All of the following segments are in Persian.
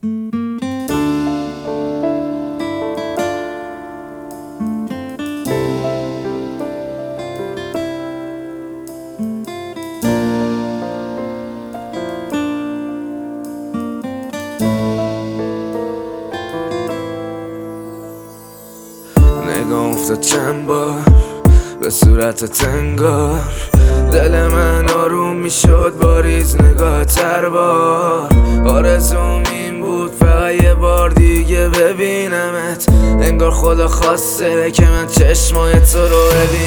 نگاه افتاد چند بار به صورت تنگار، دل من آروم میشد با ریز نگاه تر بار. آرزوم این بود فقط یه بار دیگه ببینمت، انگار خدا خواسته که من چشمای تو رو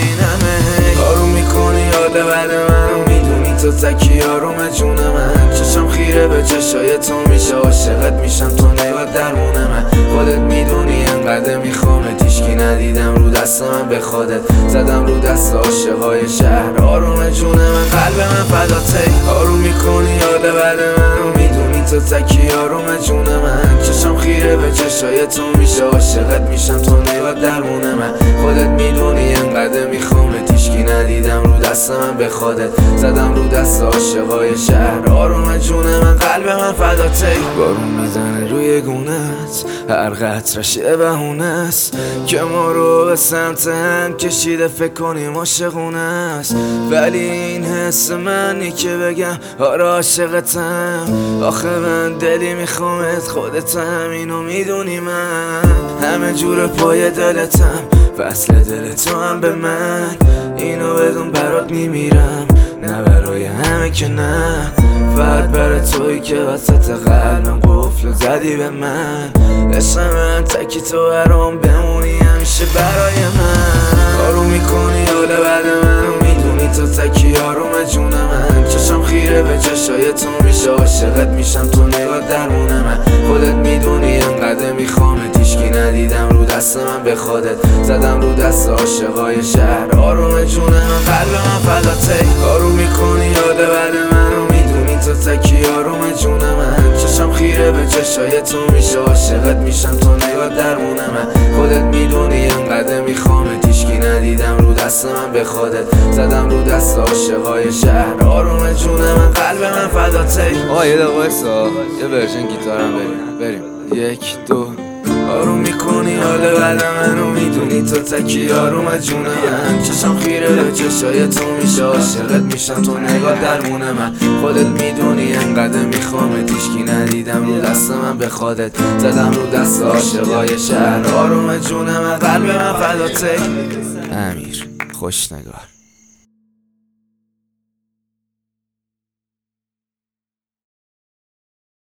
ببینمت. آروم میکنی یاد بعد منو، میدونی تو تکی آروم جون من. چشم خیره به چشای تو میشه، عاشقت میشم تو نگاه درمون من. خودت میدونی انقدر میخوامت، هیچکی ندیدم رو دست من به خودت زدم رو دست عاشقای شهر. آروم جون من، قلب من فداته. آروم میکنی یاد بعد منو، میدونی تو تکی آروم جون من. چشم خیره به چشای تو میشه، عاشقت میشم تو نگاه درمون من. خودت میدونی انقدر میخوامت، هیچکی ندیدم رو دست من به خودت زدم رو دست عاشقای شهر. آروم جون من، قلب من فداته. بارون میزنه روی گونت، هر قطرش یه بهونه است که ما رو به سمت هم کشیده. فکر کنیم عاشقونه است، ولی این حس منی که بگم آره عاشقتم. آخه من دلی میخوامت، خودت همینو میدونی. من همه جور پای دلتم، وصل دل تو هم به من. اینو بدون برات میمیرم، نه برای همه که نه، فقط برای تویی که وسط قلبم قفل زدی به من. عشق من تکی تو برام بمونی همیشه برای من. آروم میکنی حال بعد منو، میدونی تو تکی آروم جون من. چشم خیره به چشای تو میشه، عاشقت میشم تو نگاه درمون من. خودت میدونی انقدر میخوامت، هیچکی ندیدم رو دست من به خودت زدم رو دست عاشقای شهر. آروم جون من، قلب من فداته. آروم میکنی یاد بعد منو، میدونی تو تکی آروم جون من. چشم خیره به چشای تو میشه، عاشقت میشم تو نگاه درمون من. خودت میدونی انقدر میخوامت، هیچکی ندیدم رو دست من به خودت زدم رو دست عاشقای شهر. آروم جون من، قلب من فداته. یه دقیقه وایسا، یه ورژن گیتارم بریم. یک دو. آروم میکنی حال بعد منو، میدونی تو تکی آروم جون من. چشم خیره به چشای تو میشه، عاشقت میشم تو نگاه درمون من. خودت میدونی انقدر میخوامت، هیچکی ندیدم رو دست من به خودت زدم رو دست عاشقای شهر. آروم جون من، قلب من فداته. امیر خوشنگار.